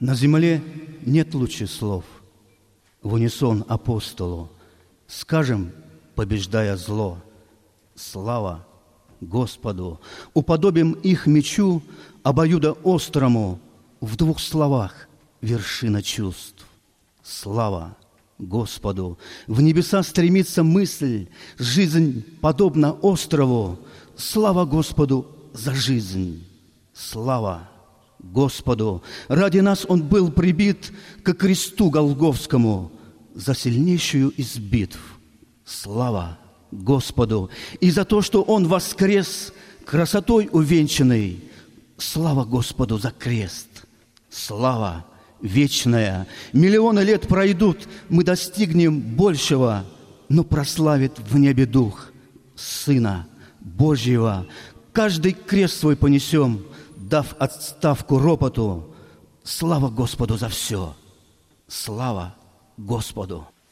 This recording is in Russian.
На земле нет лучше слов. В унисон апостолу скажем, побеждая зло: слава Господу! Уподобим их мечу обоюдоострому, в двух словах вершина чувств. Слава Господу! В небеса стремится мысль, жизнь подобна острову. Слава Господу за жизнь! Слава Господу! Ради нас Он был прибит ко кресту Голгофскому за сильнейшую из битв. Слава Господу! И за то, что Он воскрес, красотой увенчанный. Слава Господу за крест! Слава вечная! Миллионы лет пройдут, мы достигнем большего, но прославит в небе Дух Сына Божьего. Каждый крест свой понесем, дав отставку ропоту. Слава Господу за все! Слава Господу!